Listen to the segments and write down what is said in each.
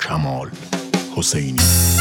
کمال حسینی.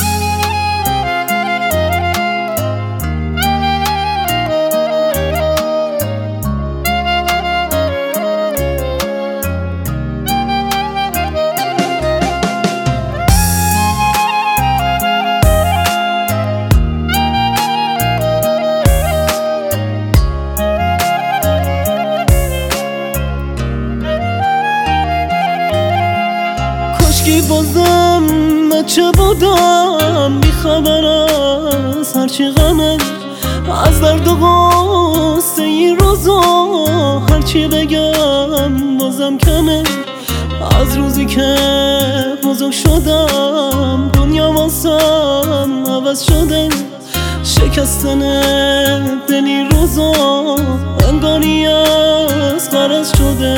کاشکی بازم بچه بودم بیخبر از هرچی غمه، از درد و غصه این روزا هرچی بگم بازم کمه. از روزی که بزرگ شدم دنیا واسم عوض شده، شکستن دلی روزا انگاری از غرض شده.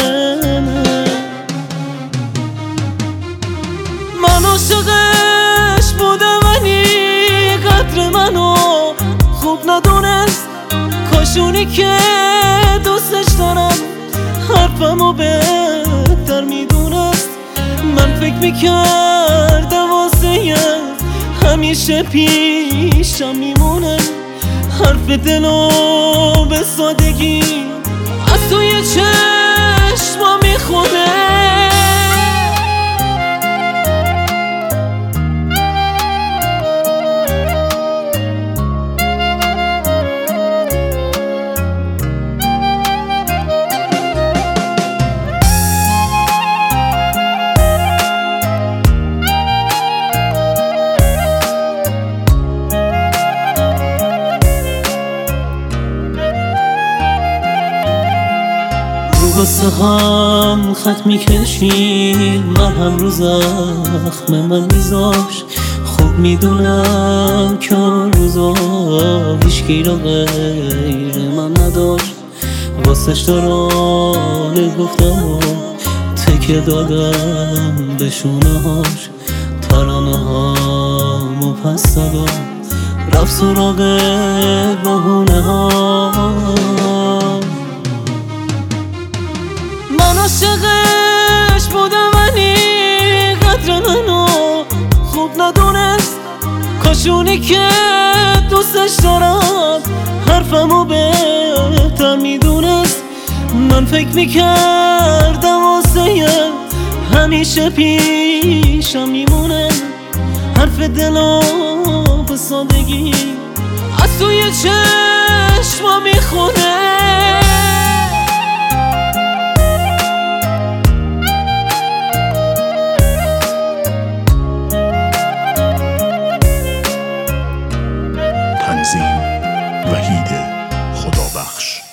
من عاشقش بودم ولی قدر منو خوب ندونست، کاشونی که دوستش دارم حرفمو بهتر میدونست. من فکر میکردم واسه همیشه پیشم میمونه، حرف دلو به سادگی از توی چشما میخونه. واسه هم خط میکشیم، مرهم رو زخم من میذاش. خوب میدونم که روزا هیچکی را غیر من نداشت. واسهش دارانه گفتم و تکیه دادم به شونهاش. ترانه هامو پس دادم رفت سراغ بهونه ها. من عاشقش بودم ولی قدر منو خوب ندونست، کاشونی که دوستش دارم حرفمو بهتر میدونست. من فکر میکردم واسه همیشه پیشم میمونه، حرف دلو به سادگی از توی چشما میخونه. تنظیم وحید خدابخش.